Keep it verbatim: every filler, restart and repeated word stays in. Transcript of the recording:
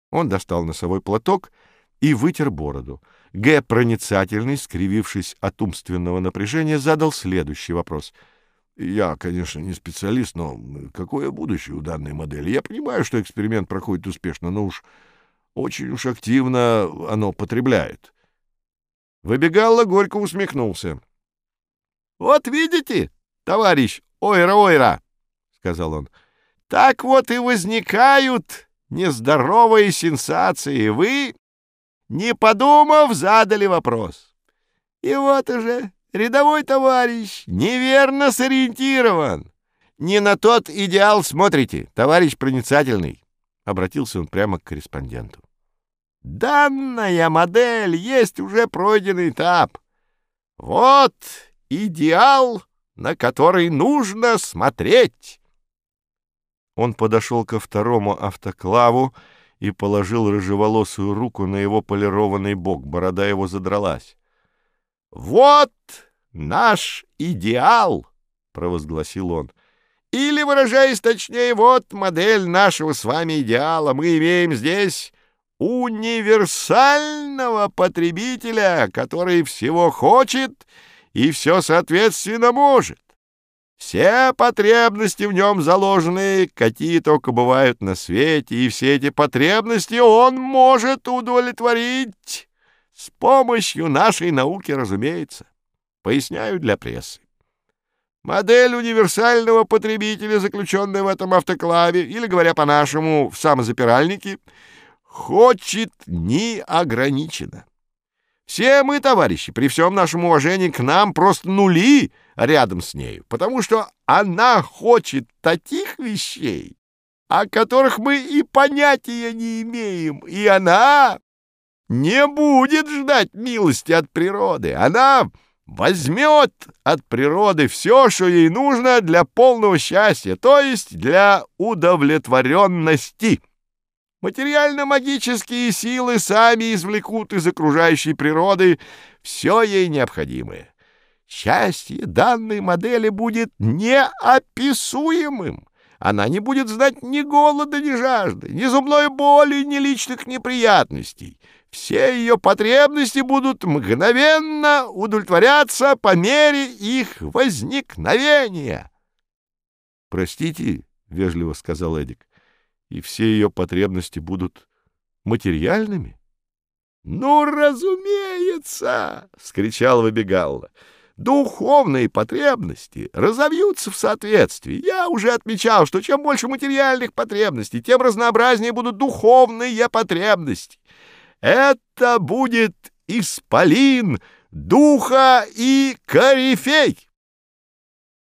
Он достал носовой платок и вытер бороду. Г. проницательный, скривившись от умственного напряжения, задал следующий вопрос. «Я, конечно, не специалист, но какое будущее у данной модели? Я понимаю, что эксперимент проходит успешно, но уж очень уж активно оно потребляет». Выбегало горько усмехнулся. «Вот видите, товарищ Ойра-Ойра, — сказал он, — так вот и возникают нездоровые сенсации. Вы, не подумав, задали вопрос. И вот уже рядовой товарищ неверно сориентирован. Не на тот идеал смотрите, товарищ проницательный, — обратился он прямо к корреспонденту. Данная модель есть уже пройденный этап. Вот идеал, на который нужно смотреть. Он подошел ко второму автоклаву и положил рыжеволосую руку на его полированный бок. Борода его задралась. «Вот наш идеал!» — провозгласил он. «Или, выражаясь точнее, вот модель нашего с вами идеала. Мы имеем здесь универсального потребителя, который всего хочет и все соответственно может. Все потребности в нем заложены, какие только бывают на свете, и все эти потребности он может удовлетворить с помощью нашей науки, разумеется. Поясняю для прессы. Модель универсального потребителя, заключенная в этом автоклаве, или, говоря по-нашему, в самозапиральнике, хочет неограниченно. Все мы, товарищи, при всем нашем уважении к нам, просто нули рядом с нею, потому что она хочет таких вещей, о которых мы и понятия не имеем, и она не будет ждать милости от природы. Она возьмет от природы все, что ей нужно для полного счастья, то есть для удовлетворенности. Материально-магические силы сами извлекут из окружающей природы все ей необходимое. Счастье данной модели будет неописуемым. Она не будет знать ни голода, ни жажды, ни зубной боли, ни личных неприятностей. Все ее потребности будут мгновенно удовлетворяться по мере их возникновения. — Простите, — вежливо сказал Эдик, — и все ее потребности будут материальными? — Ну, разумеется, — вскричал Выбегалла. — Духовные потребности разовьются в соответствии. Я уже отмечал, что чем больше материальных потребностей, тем разнообразнее будут духовные потребности. Это будет исполин духа и корифей.